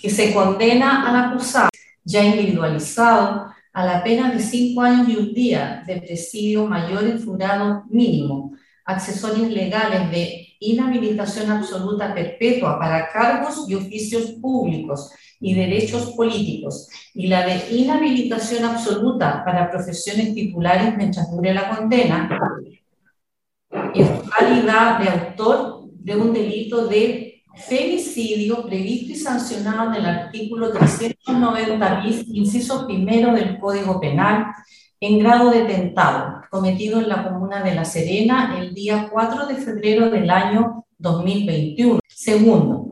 que se condena al acusado, ya individualizado, a la pena de 5 años y un día de presidio mayor en jurado mínimo, accesorios legales de inhabilitación absoluta perpetua para cargos y oficios públicos y derechos políticos, y la de inhabilitación absoluta para profesiones titulares mientras dure la condena, en calidad de autor de un delito de femicidio previsto y sancionado en el artículo 390 bis, inciso primero del Código Penal, en grado de tentado, cometido en la comuna de La Serena el día 4 de febrero del año 2021. Segundo,